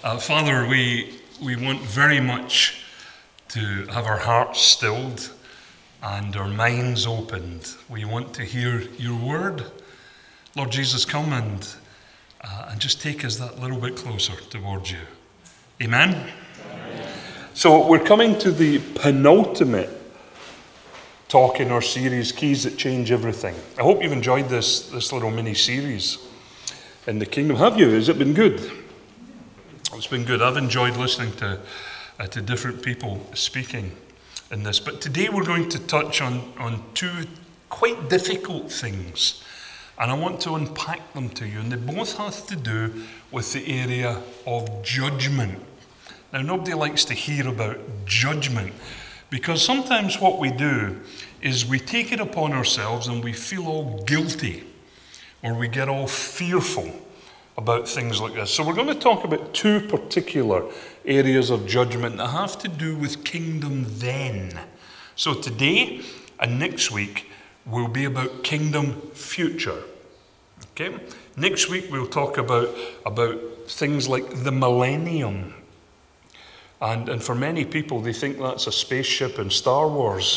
Father, we want very much to have our hearts stilled and our minds opened. We want to hear your word. Lord Jesus, come and just take us that little bit closer towards you. Amen? Amen. So we're coming to the penultimate talk in our series, Keys That Change Everything. I hope you've enjoyed this little mini-series in the kingdom. Have you? Has it been good? It's been good. I've enjoyed listening to different people speaking in this. But today we're going to touch on two quite difficult things. And I want to unpack them to you. And they both have to do with the area of judgment. Now, nobody likes to hear about judgment, because sometimes what we do is we take it upon ourselves and we feel all guilty, or we get all fearful about things like this. So we're going to talk about two particular areas of judgment that have to do with kingdom then. So today and next week will be about kingdom future. Okay? Next week we'll talk about things like the millennium. And for many people, they think that's a spaceship in Star Wars.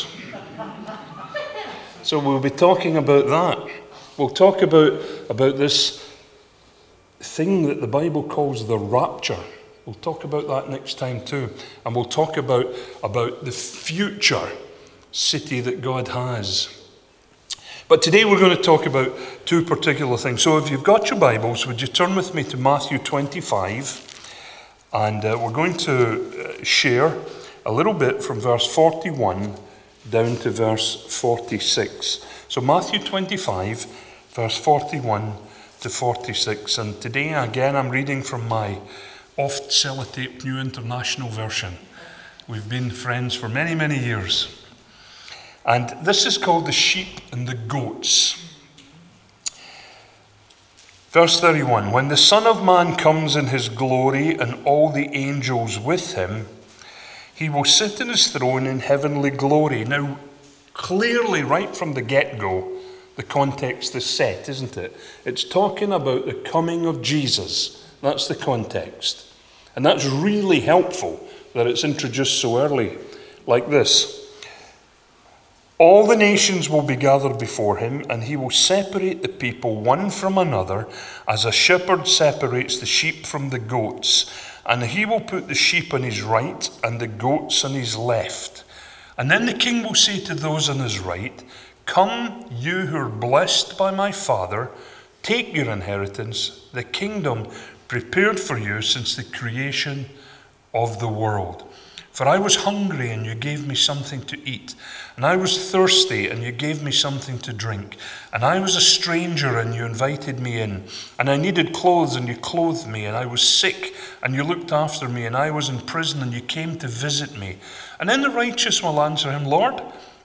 So we'll be talking about that. We'll talk about this thing that the Bible calls the rapture. We'll talk about that next time too. And we'll talk about the future city that God has. But today we're going to talk about two particular things. So if you've got your Bibles, would you turn with me to Matthew 25? And we're going to share a little bit from verse 41 down to verse 46. So Matthew 25, verse 41 to 46. And today, again, I'm reading from my oft sellotape New International Version. We've been friends for many, many years. And this is called The Sheep and the Goats. Verse 31, when the Son of Man comes in his glory and all the angels with him, he will sit in his throne in heavenly glory. Now, clearly, right from the get-go, the context is set, isn't it? It's talking about the coming of Jesus. That's the context. And that's really helpful that it's introduced so early, like this. All the nations will be gathered before him, and he will separate the people one from another, as a shepherd separates the sheep from the goats. And he will put the sheep on his right and the goats on his left. And then the king will say to those on his right, come, you who are blessed by my Father, take your inheritance, the kingdom prepared for you since the creation of the world. For I was hungry, and you gave me something to eat. And I was thirsty, and you gave me something to drink. And I was a stranger, and you invited me in. And I needed clothes, and you clothed me. And I was sick, and you looked after me. And I was in prison, and you came to visit me. And then the righteous will answer him, Lord,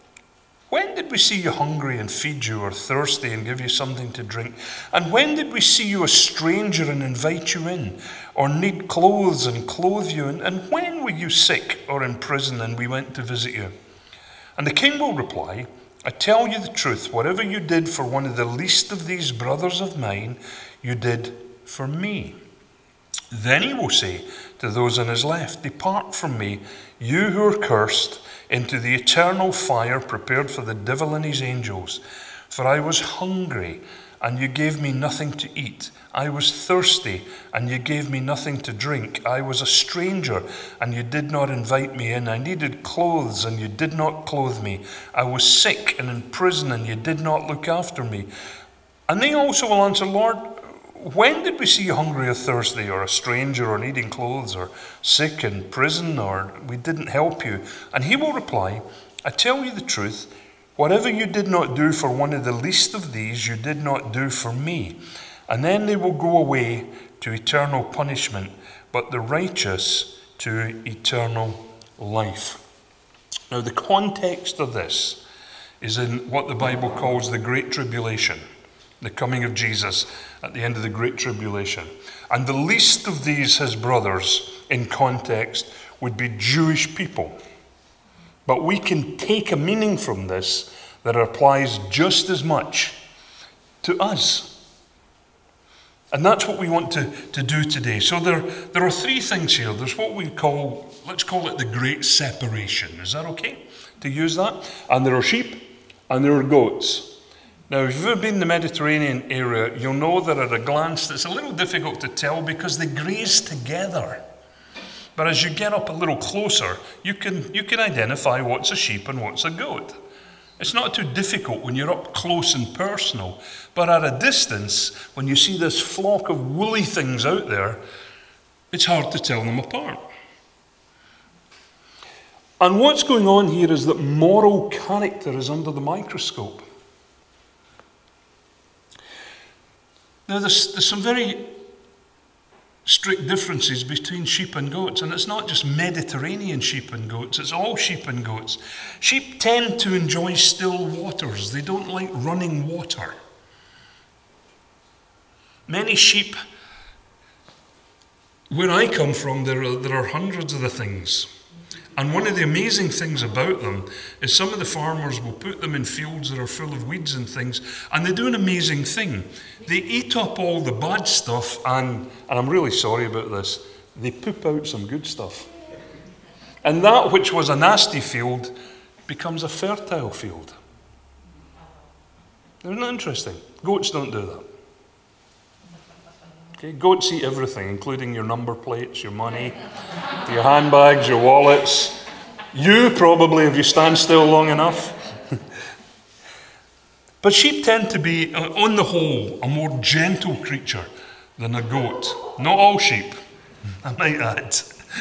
when did we see you hungry and feed you, or thirsty and give you something to drink? And when did we see you a stranger and invite you in, or need clothes and clothe you? And when were you sick or in prison and we went to visit you? And the king will reply, I tell you the truth, whatever you did for one of the least of these brothers of mine, you did for me. Then he will say to those on his left, depart from me, you who are cursed, into the eternal fire prepared for the devil and his angels. For I was hungry, and you gave me nothing to eat. I was thirsty, and you gave me nothing to drink. I was a stranger, and you did not invite me in. I needed clothes, and you did not clothe me. I was sick and in prison, and you did not look after me. And they also will answer, Lord, when did we see you hungry or thirsty, or a stranger, or needing clothes, or sick in prison, or we didn't help you? And he will reply, I tell you the truth, whatever you did not do for one of the least of these, you did not do for me. And then they will go away to eternal punishment, but the righteous to eternal life. Now, the context of this is in what the Bible calls the Great Tribulation, the coming of Jesus at the end of the Great Tribulation. And the least of these, his brothers, in context, would be Jewish people. But we can take a meaning from this that applies just as much to us. And that's what we want to do today. So there are three things here. There's what we call, let's call it the great separation. Is that okay to use that? And there are sheep and there are goats. Now, if you've ever been in the Mediterranean area, you'll know that at a glance it's a little difficult to tell because they graze together. But as you get up a little closer, you can identify what's a sheep and what's a goat. It's not too difficult when you're up close and personal. But at a distance, when you see this flock of woolly things out there, it's hard to tell them apart. And what's going on here is that moral character is under the microscope. Now, there's some very strict differences between sheep and goats, and it's not just Mediterranean sheep and goats, it's all sheep and goats. Sheep tend to enjoy still waters. They don't like running water. Many sheep, where I come from, there are hundreds of the things. And one of the amazing things about them is some of the farmers will put them in fields that are full of weeds and things, and they do an amazing thing. They eat up all the bad stuff, and I'm really sorry about this, they poop out some good stuff. And that which was a nasty field becomes a fertile field. Isn't that interesting? Goats don't do that. Okay, goats eat everything, including your number plates, your money, your handbags, your wallets. You probably, if you stand still long enough. But sheep tend to be, on the whole, a more gentle creature than a goat. Not all sheep, I might add.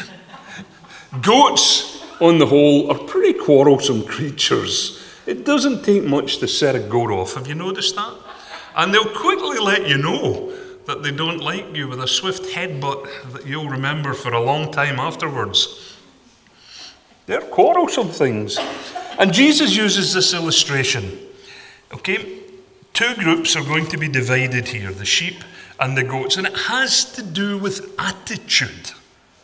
Goats, on the whole, are pretty quarrelsome creatures. It doesn't take much to set a goat off. Have you noticed that? And they'll quickly let you know that they don't like you with a swift headbutt that you'll remember for a long time afterwards. They're quarrelsome things. And Jesus uses this illustration. Okay, two groups are going to be divided here, the sheep and the goats, and it has to do with attitude.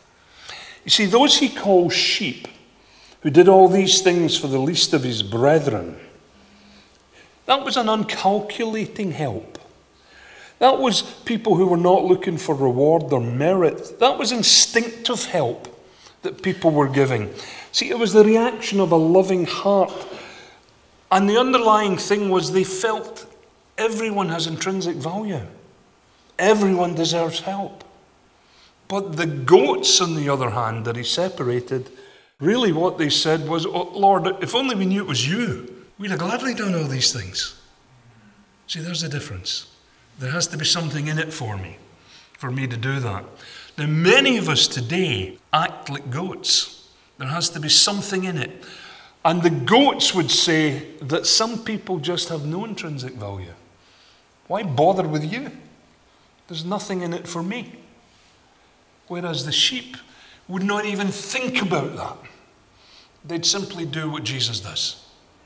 You see, those he calls sheep, who did all these things for the least of his brethren, that was an uncalculating help. That was people who were not looking for reward or merit. That was instinctive help that people were giving. See, it was the reaction of a loving heart. And the underlying thing was they felt everyone has intrinsic value. Everyone deserves help. But the goats, on the other hand, that he separated, really what they said was, oh, Lord, if only we knew it was you, we'd have gladly done all these things. See, there's the difference. There has to be something in it for me to do that. Now, many of us today act like goats. There has to be something in it. And the goats would say that some people just have no intrinsic value. Why bother with you? There's nothing in it for me. Whereas the sheep would not even think about that. They'd simply do what Jesus does.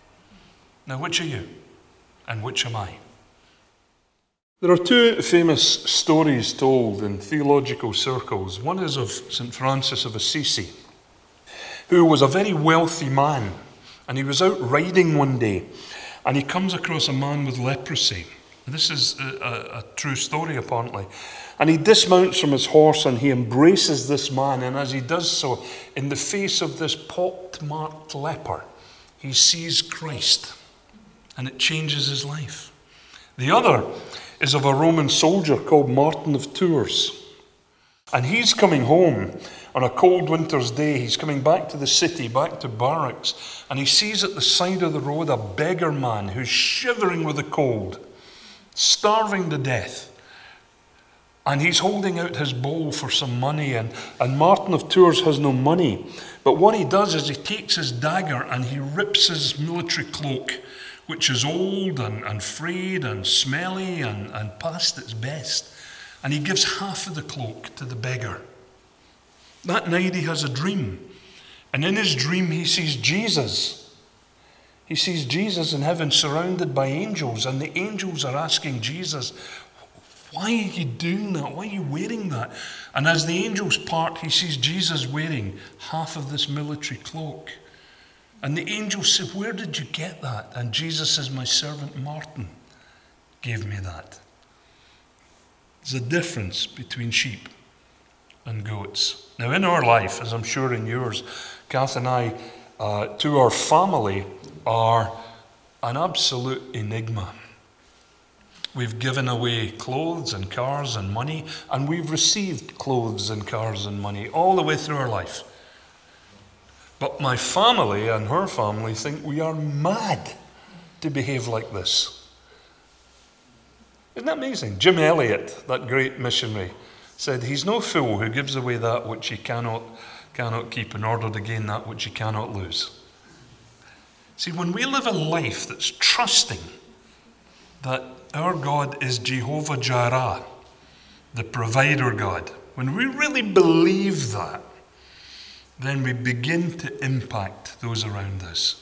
Now, which are you? And which am I? There are two famous stories told in theological circles. One is of St. Francis of Assisi, who was a very wealthy man. And he was out riding one day, and he comes across a man with leprosy. This is a true story, apparently. And he dismounts from his horse, and he embraces this man. And as he does so, in the face of this pock-marked leper, he sees Christ, and it changes his life. The other is of a Roman soldier called Martin of Tours. And he's coming home on a cold winter's day. He's coming back to the city, back to barracks, and he sees at the side of the road a beggar man who's shivering with the cold, starving to death. And he's holding out his bowl for some money, and Martin of Tours has no money. But what he does is he takes his dagger and he rips his military cloak, which is old and frayed and smelly and past its best. And he gives half of the cloak to the beggar. That night he has a dream. And in his dream he sees Jesus. He sees Jesus in heaven surrounded by angels. And the angels are asking Jesus, why are you doing that? Why are you wearing that? And as the angels part, he sees Jesus wearing half of this military cloak. And the angels say, where did you get that? And Jesus says, my servant Martin gave me that. There's a difference between sheep and goats. Now, in our life, as I'm sure in yours, Kath and I, to our family, are an absolute enigma. We've given away clothes and cars and money, and we've received clothes and cars and money all the way through our life. But my family and her family think we are mad to behave like this. Isn't that amazing? Jim Elliot, that great missionary, said, "He's no fool who gives away that which he cannot keep in order to gain that which he cannot lose." See, when we live a life that's trusting that our God is Jehovah Jireh, the provider God, when we really believe that, then we begin to impact those around us.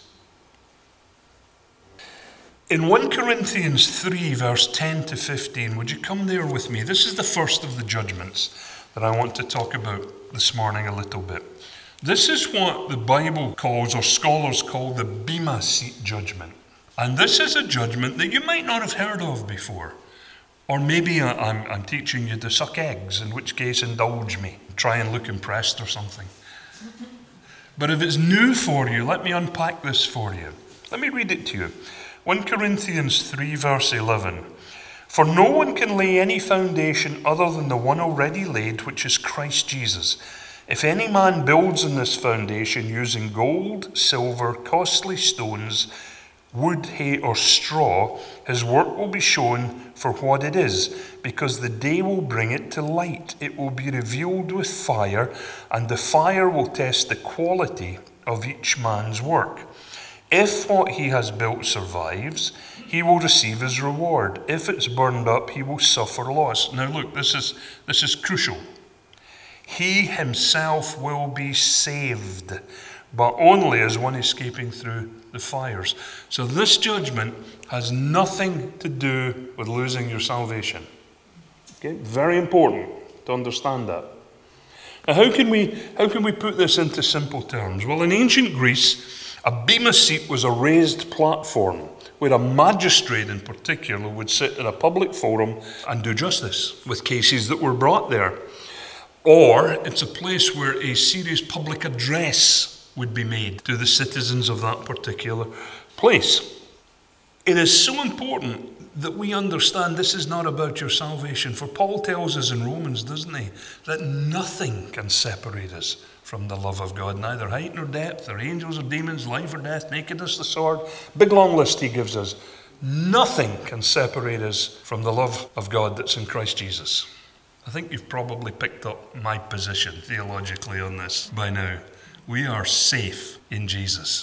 In 1 Corinthians 3, verse 10 to 15, would you come there with me? This is the first of the judgments that I want to talk about this morning a little bit. This is what the Bible calls, or scholars call, the Bema Seat judgment. And this is a judgment that you might not have heard of before. Or maybe I'm teaching you to suck eggs, in which case indulge me. Try and look impressed or something. But if it's new for you, let me unpack this for you. Let me read it to you. 1 Corinthians 3, verse 11. "For no one can lay any foundation other than the one already laid, which is Christ Jesus. If any man builds on this foundation using gold, silver, costly stones, wood, hay, or straw, his work will be shown for what it is, because the day will bring it to light. It will be revealed with fire, and the fire will test the quality of each man's work. If what he has built survives, he will receive his reward. If it's burned up, he will suffer loss." Now look, this is crucial. "He himself will be saved, but only as one escaping through the fires." So this judgment has nothing to do with losing your salvation. Okay? Very important to understand that. Now how can we put this into simple terms? Well, in ancient Greece, a bema seat was a raised platform where a magistrate in particular would sit in a public forum and do justice with cases that were brought there. Or it's a place where a serious public address would be made to the citizens of that particular place. It is so important that we understand this is not about your salvation. For Paul tells us in Romans, doesn't he, that nothing can separate us from the love of God, neither height nor depth, or angels or demons, life or death, nakedness, the sword. Big long list he gives us. Nothing can separate us from the love of God that's in Christ Jesus. I think you've probably picked up my position theologically on this by now. We are safe in Jesus.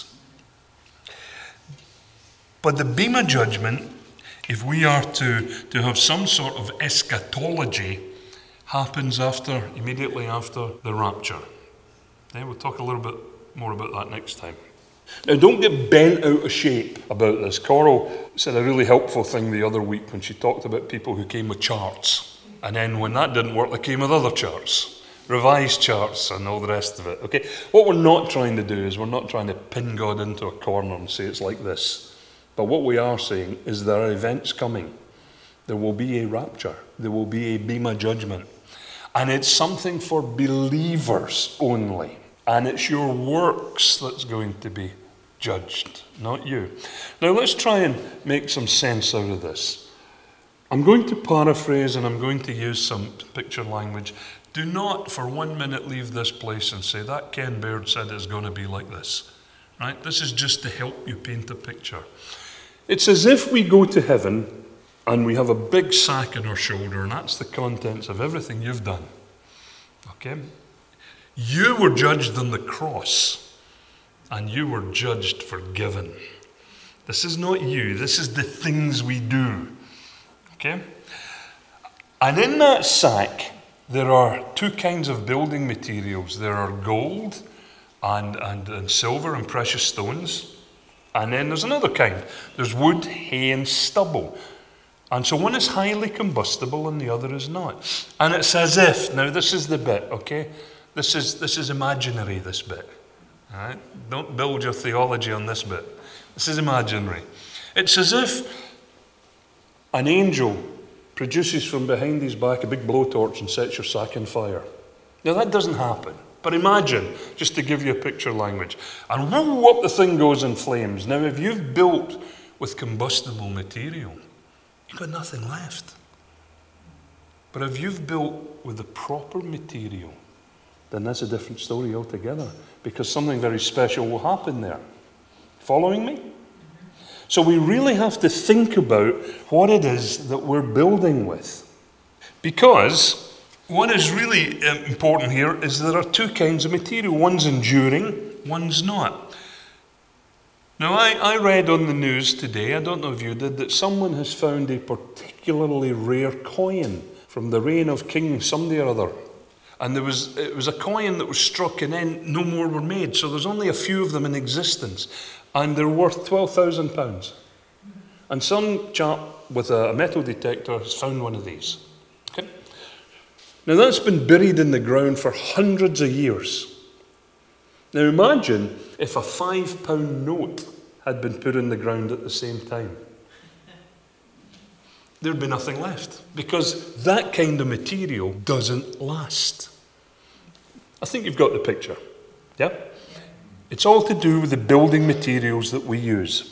But the Bema judgment, if we are to have some sort of eschatology, happens immediately after the rapture. Okay, we'll talk a little bit more about that next time. Now, don't get bent out of shape about this. Coral said a really helpful thing the other week when she talked about people who came with charts. And then when that didn't work, they came with other charts, revised charts and all the rest of it. Okay, what we're not trying to do is we're not trying to pin God into a corner and say it's like this. But what we are saying is there are events coming. There will be a rapture. There will be a Bema judgment. And it's something for believers only. And it's your works that's going to be judged, not you. Now let's try and make some sense out of this. I'm going to paraphrase and I'm going to use some picture language. Do not for 1 minute leave this place and say, that Ken Baird said it's going to be like this. Right? This is just to help you paint a picture. It's as if we go to heaven and we have a big sack on our shoulder, and that's the contents of everything you've done. Okay? You were judged on the cross, and you were judged forgiven. This is not you. This is the things we do. Okay? And in that sack, there are two kinds of building materials. There are gold and silver and precious stones. And then there's another kind. There's wood, hay, and stubble. And so one is highly combustible and the other is not. And it's as if, now this is the bit, okay? This is imaginary, this bit. All right? Don't build your theology on this bit. This is imaginary. It's as if an angel produces from behind his back a big blowtorch and sets your sack on fire. Now that doesn't happen. But imagine, just to give you a picture language, and whoo, up the thing goes in flames. Now if you've built with combustible material, you've got nothing left. But if you've built with the proper material, then that's a different story altogether, because something very special will happen there. Following me? So we really have to think about what it is that we're building with. Because what is really important here is there are two kinds of material. One's enduring, one's not. Now, I read on the news today, I don't know if you did, that someone has found a particularly rare coin from the reign of King somebody or other. And it was a coin that was struck and then no more were made. So there's only a few of them in existence. And they're worth £12,000. And some chap with a metal detector has found one of these. Okay? Now that's been buried in the ground for hundreds of years. Now imagine if a £5 note had been put in the ground at the same time. There'd be nothing left, because that kind of material doesn't last. I think you've got the picture. Yeah? It's all to do with the building materials that we use.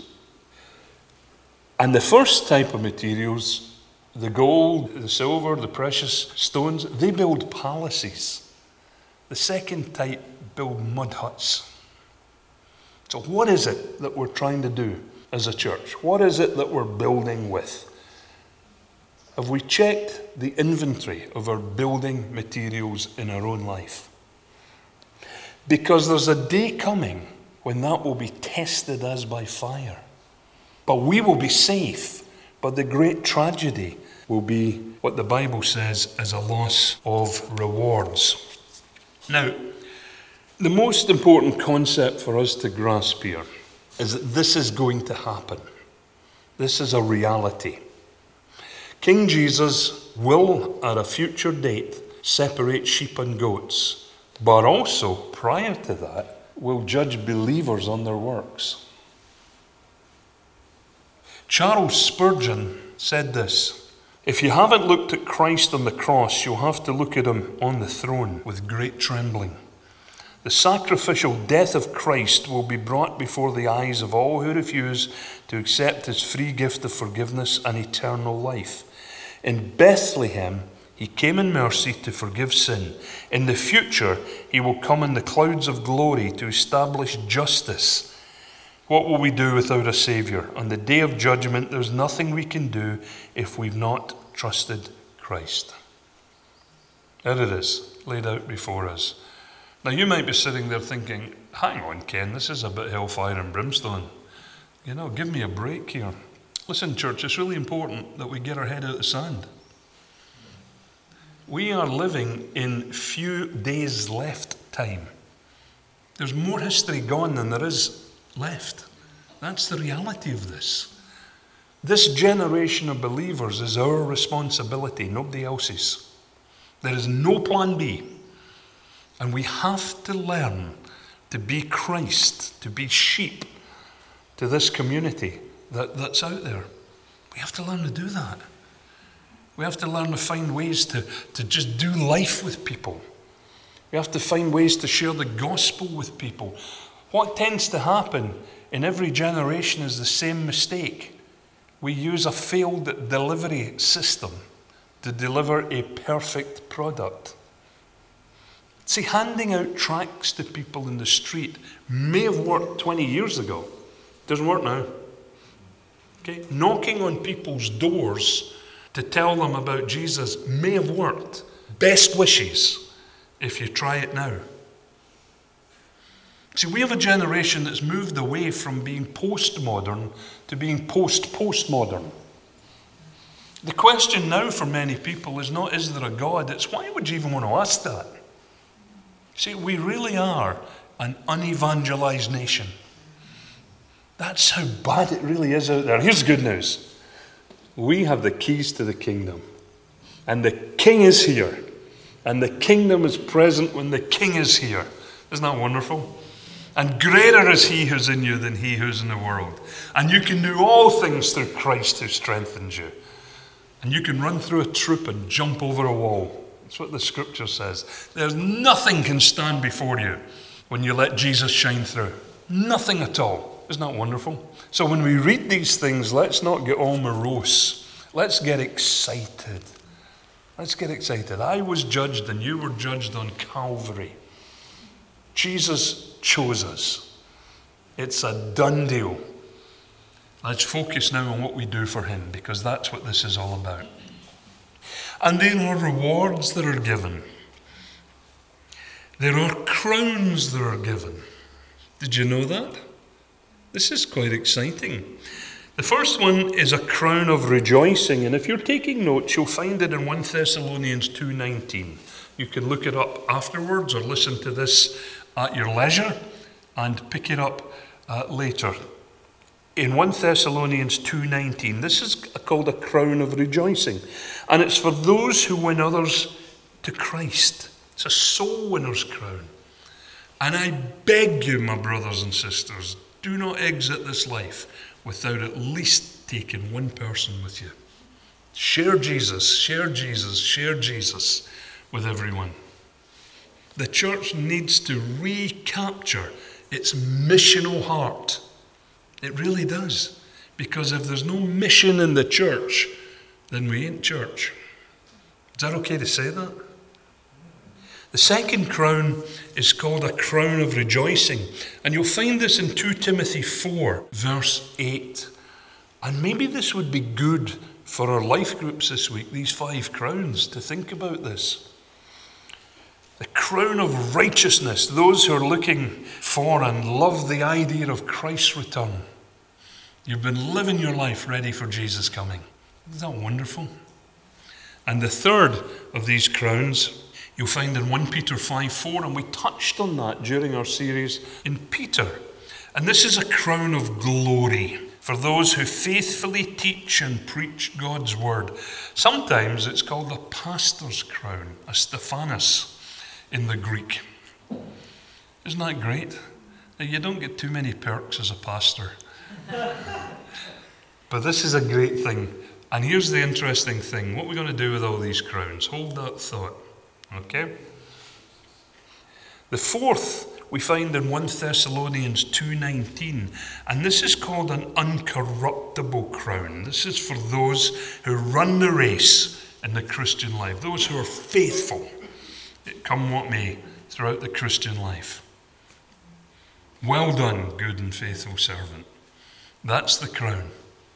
And the first type of materials, the gold, the silver, the precious stones, they build palaces. The second type build mud huts. So what is it that we're trying to do as a church? What is it that we're building with? Have we checked the inventory of our building materials in our own life? Because there's a day coming when that will be tested as by fire. But we will be safe. But the great tragedy will be what the Bible says is a loss of rewards. Now, the most important concept for us to grasp here is that this is going to happen. This is a reality. King Jesus will, at a future date, separate sheep and goats, but also, prior to that, will judge believers on their works. Charles Spurgeon said this: "If you haven't looked at Christ on the cross, you'll have to look at him on the throne with great trembling. The sacrificial death of Christ will be brought before the eyes of all who refuse to accept his free gift of forgiveness and eternal life. In Bethlehem, he came in mercy to forgive sin. In the future, he will come in the clouds of glory to establish justice. What will we do without a Savior? On the day of judgment, there's nothing we can do if we've not trusted Christ." There it is, laid out before us. Now you might be sitting there thinking, hang on, Ken, this is a bit hellfire and brimstone. Give me a break here. Listen, church, it's really important that we get our head out of the sand. We are living in few days left time. There's more history gone than there is left. That's the reality of this. This generation of believers is our responsibility, nobody else's. There is no plan B. And we have to learn to be Christ, to be sheep to this community that's out there. We have to learn to do that. We have to learn to find ways to just do life with people. We have to find ways to share the gospel with people. What tends to happen in every generation is the same mistake. We use a failed delivery system to deliver a perfect product. See, handing out tracts to people in the street may have worked 20 years ago. Doesn't work now. Okay? Knocking on people's doors to tell them about Jesus may have worked. Best wishes if you try it now. See, we have a generation that's moved away from being postmodern to being post-postmodern. The question now for many people is not, is there a God? It's, why would you even want to ask that? See, we really are an unevangelized nation. That's how bad it really is out there. Here's the good news. We have the keys to the kingdom. And the king is here. And the kingdom is present when the king is here. Isn't that wonderful? And greater is he who's in you than he who's in the world. And you can do all things through Christ who strengthens you. And you can run through a troop and jump over a wall. That's what the scripture says. There's nothing can stand before you when you let Jesus shine through. Nothing at all. Isn't that wonderful? So when we read these things, let's not get all morose. Let's get excited. Let's get excited. I was judged and you were judged on Calvary. Jesus chose us. It's a done deal. Let's focus now on what we do for him, because that's what this is all about. And there are rewards that are given. There are crowns that are given. Did you know that? This is quite exciting. The first one is a crown of rejoicing. And if you're taking notes, you'll find it in 1 Thessalonians 2:19. You can look it up afterwards or listen to this at your leisure and pick it up later. In 1 Thessalonians 2:19, this is called a crown of rejoicing. And it's for those who win others to Christ. It's a soul winner's crown. And I beg you, my brothers and sisters, do not exit this life without at least taking one person with you. Share Jesus, share Jesus, share Jesus with everyone. The church needs to recapture its missional heart. It really does. Because if there's no mission in the church, then we ain't church. Is that okay to say that? The second crown is called a crown of rejoicing. And you'll find this in 2 Timothy 4, verse 8. And maybe this would be good for our life groups this week, these 5 crowns, to think about this. The crown of righteousness, those who are looking for and love the idea of Christ's return. You've been living your life ready for Jesus coming. Isn't that wonderful? And the third of these crowns you'll find in 1 Peter 5:4, and we touched on that during our series in Peter. And this is a crown of glory for those who faithfully teach and preach God's word. Sometimes it's called a pastor's crown, a Stephanos in the Greek. Isn't that great? Now, you don't get too many perks as a pastor. But this is a great thing. And here's the interesting thing. What are we going to do with all these crowns? Hold that thought. Okay? The fourth we find in 1 Thessalonians 2:19. And this is called an uncorruptible crown. This is for those who run the race in the Christian life. Those who are faithful, come what may, throughout the Christian life. Well done, good and faithful servant. That's the crown.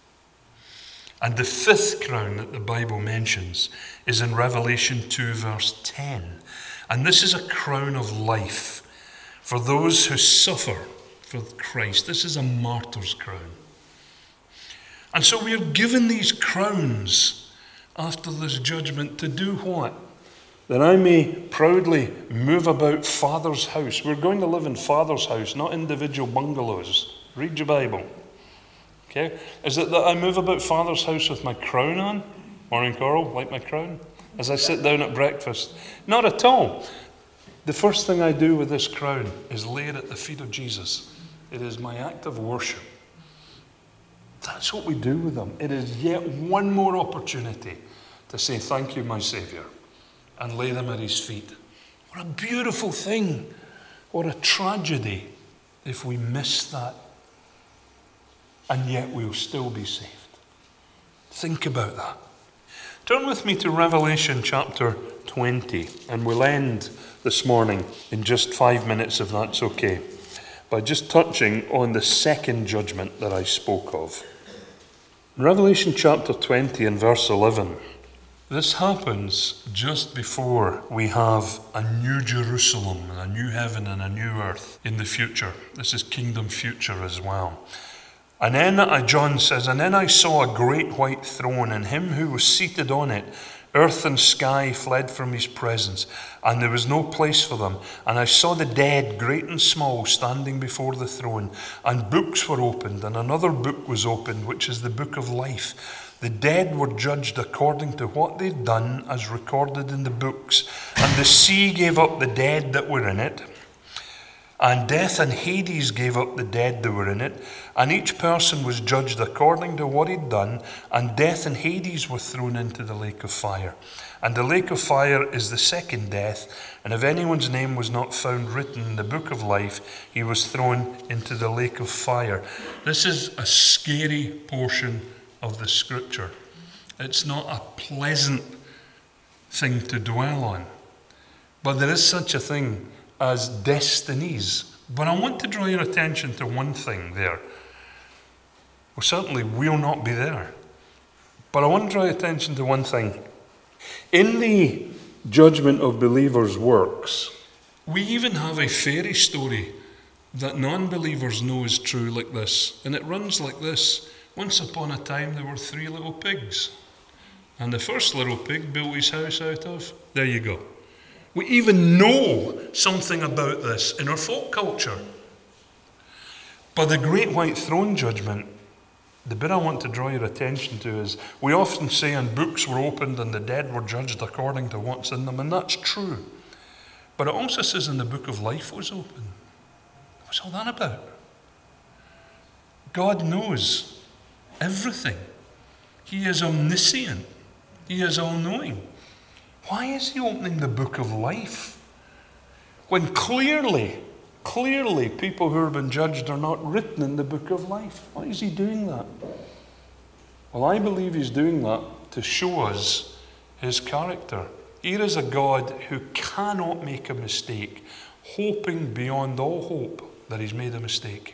And the fifth crown that the Bible mentions is in Revelation 2, verse 10. And this is a crown of life for those who suffer for Christ. This is a martyr's crown. And so we are given these crowns after this judgment to do what? That I may proudly move about Father's house. We're going to live in Father's house, not individual bungalows. Read your Bible. Okay? Is it that I move about Father's house with my crown on? Morning, Coral, like my crown? As I sit down at breakfast? Not at all. The first thing I do with this crown is lay it at the feet of Jesus. It is my act of worship. That's what we do with them. It is yet one more opportunity to say, thank you, my Saviour, and lay them at his feet. What a beautiful thing. What a tragedy if we miss that. And yet we'll still be saved. Think about that. Turn with me to Revelation chapter 20, and we'll end this morning in just 5 minutes, if that's okay, by just touching on the second judgment that I spoke of. In Revelation chapter 20 and verse 11, this happens just before we have a new Jerusalem, and a new heaven and a new earth in the future. This is kingdom future as well. And then John says, and then I saw a great white throne, and him who was seated on it. Earth and sky fled from his presence, and there was no place for them. And I saw the dead, great and small, standing before the throne. And books were opened, and another book was opened, which is the book of life. The dead were judged according to what they'd done, as recorded in the books. And the sea gave up the dead that were in it. And death and Hades gave up the dead that were in it, and each person was judged according to what he'd done, and death and Hades were thrown into the lake of fire. And the lake of fire is the second death, and if anyone's name was not found written in the book of life, he was thrown into the lake of fire. This is a scary portion of the scripture. It's not a pleasant thing to dwell on, but there is such a thing as destinies. But I want to draw your attention to one thing there. Well, certainly we'll not be there. But I want to draw your attention to one thing. In the judgment of believers' works, we even have a fairy story that non-believers know is true like this. And it runs like this. Once upon a time there were 3 little pigs. And the first little pig built his house out of, there you go. We even know something about this in our folk culture. But the great white throne judgment, the bit I want to draw your attention to is, we often say, and books were opened and the dead were judged according to what's in them, and that's true. But it also says in the book of life was open. What's all that about? God knows everything. He is omniscient. He is all-knowing. Why is he opening the book of life when clearly people who have been judged are not written in the book of life? Why is he doing that? Well, I believe he's doing that to show us his character. Here is a God who cannot make a mistake, hoping beyond all hope that he's made a mistake.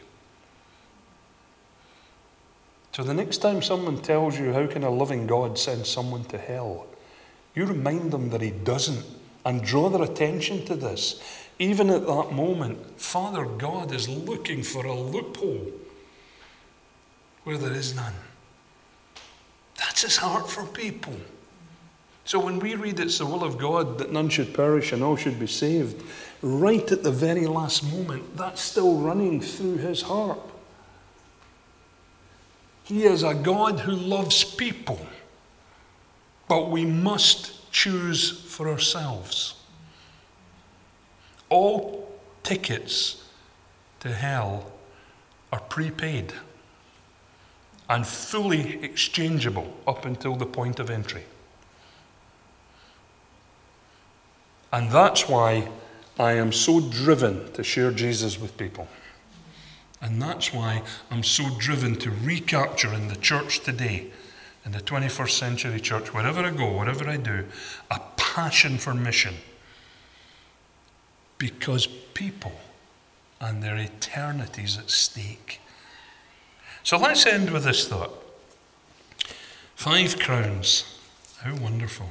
So the next time someone tells you, how can a loving God send someone to hell? You remind them that he doesn't, and draw their attention to this. Even at that moment, Father God is looking for a loophole where there is none. That's his heart for people. So when we read it's the will of God that none should perish and all should be saved, right at the very last moment, that's still running through his heart. He is a God who loves people. But we must choose for ourselves. All tickets to hell are prepaid and fully exchangeable up until the point of entry. And that's why I am so driven to share Jesus with people. And that's why I'm so driven to recapture in the church today, in the 21st century church, wherever I go, whatever I do, a passion for mission. Because people and their eternity's at stake. So let's end with this thought. 5 crowns. How wonderful.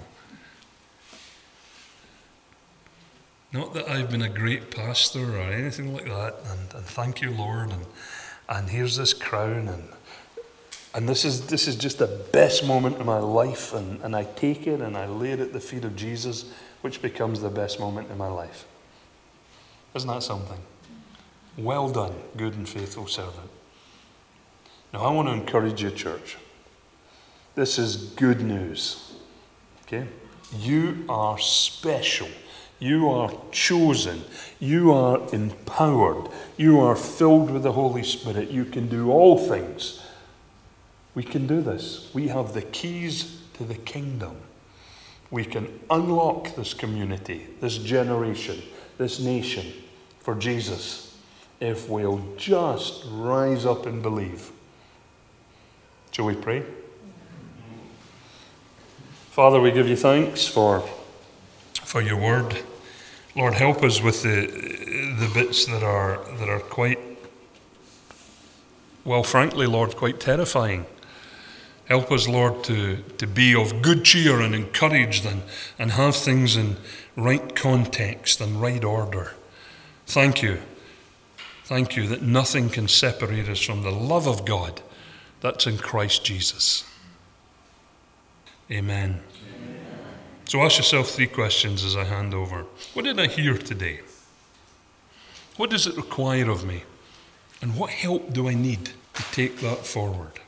Not that I've been a great pastor or anything like that, and thank you, Lord, and here's this crown, and this is just the best moment of my life, and I take it and I lay it at the feet of Jesus, which becomes the best moment in my life. Isn't that something? Well done, good and faithful servant. Now I want to encourage you, church. This is good news. Okay? You are special. You are chosen. You are empowered. You are filled with the Holy Spirit. You can do all things. We can do this. We have the keys to the kingdom. We can unlock this community, this generation, this nation for Jesus if we'll just rise up and believe. Shall we pray? Father, we give you thanks for your word. Lord, help us with the bits that are quite, well, frankly, Lord, quite terrifying. Help us, Lord, to be of good cheer and encouraged and have things in right context and right order. Thank you. Thank you that nothing can separate us from the love of God that's in Christ Jesus. Amen. So ask yourself 3 questions as I hand over. What did I hear today? What does it require of me? And what help do I need to take that forward?